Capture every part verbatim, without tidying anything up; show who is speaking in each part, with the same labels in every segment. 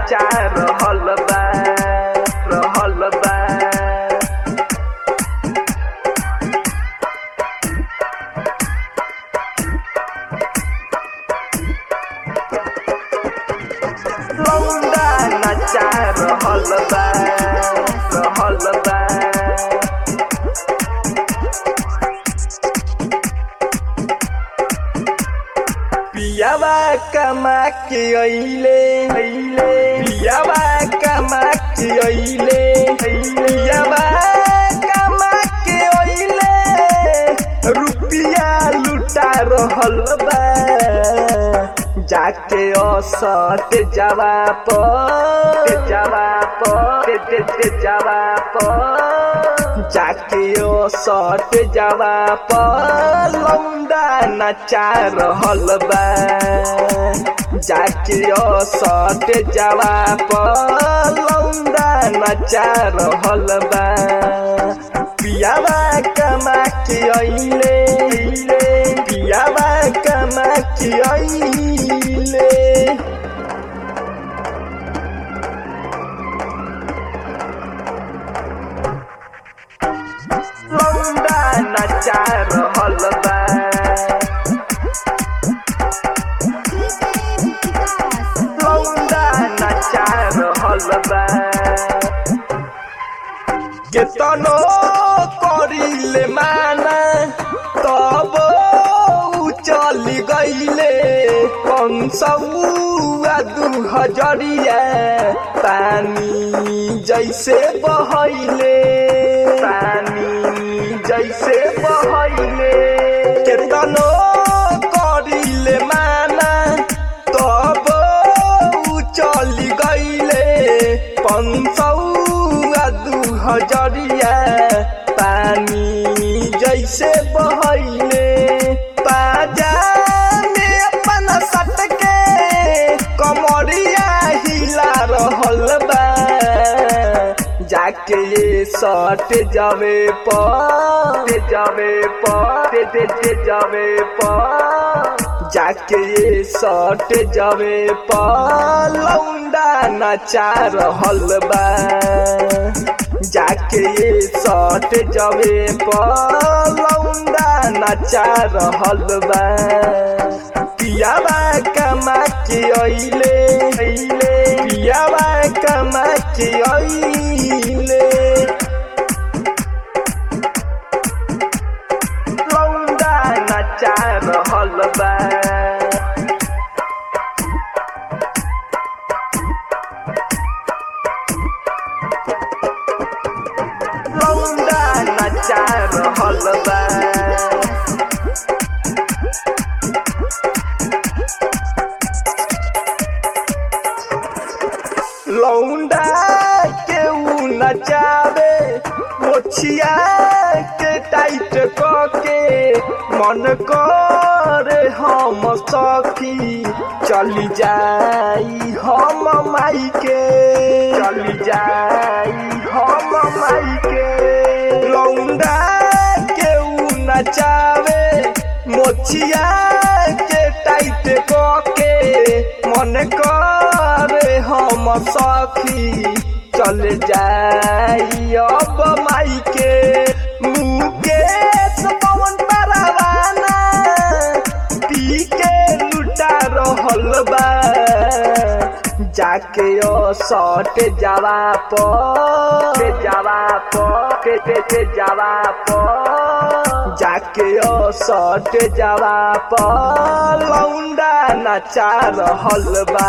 Speaker 1: नचा रहल बा रहल बा लौंडा नचा रहल बा रहल बा पियावा कमा के अइले अइले पियावा कमा के अइले पियावा कमा के अइले रुपिया लुटा रहल बा जाके असट जावा पर जावा पर जावा पर जाके असट जावा पर लौंडा नचा रहल बा जाके असट जावा पर लौंडा नचा रहल बा पियावा कमा के अइले पियावा कमा के अइले लौंडा नचा रहल बा लौंडा नचा रहल बा केतनो करिले माना तब चली गईले पंसौआ दू हजरिया पानी जैसे बहैले पानी जैसे बहैले केतनो करिले माना तब चली गईले पंसौआ दू हजरिया पानी जैसे बहैले बाजा में अपन सट के कमरिया हिला रहल बा जाके ये सट जावे पर जावे पर जावे पर जाके ये सट जावे पर लौंडा नचा रहल बा जाके ये सट जावे पर लौंडा नचा रहल बा पियावा कमा के अइले अइले पियावा कमा के अइले लौंडा नचा रहल बा लौंडा नचा रहल बा लौंडा के ऊ नचावे मोछिया के टाइट कके मन करे हम सखी चली जाई हम माई के चली जाई हम माई के लौंडा के ऊ नचावे मोछिया के टाइट कके मन करे हम सखी चल जाई अब माई के मुकेश पवन परवाना पी के लुटा रहल बा जाके असट जावा पर जावा पर जावा पर जाके असट जावा पर लौंडा नचा रहल बा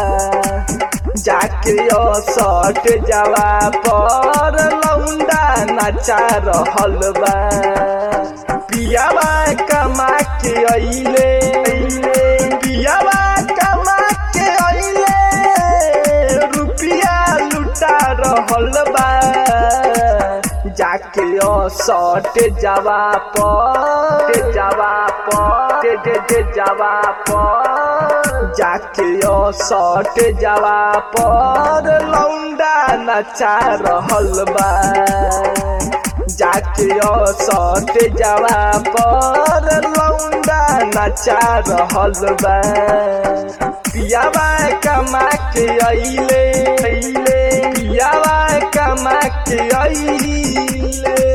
Speaker 1: जाके असट जावा पर लौंडा नचा रहल बा पियावा कमा के अइले पियावा कमा के अइले रुपिया लुटा रहल बा जाके असट जावा पर जावा पर जावा पर जाके असट जावा पर लौंडा नचा रहल बा जाके असट जावा पर लौंडा नचा रहल बा। पियावा कमा के अइले पियावा कमा के अइले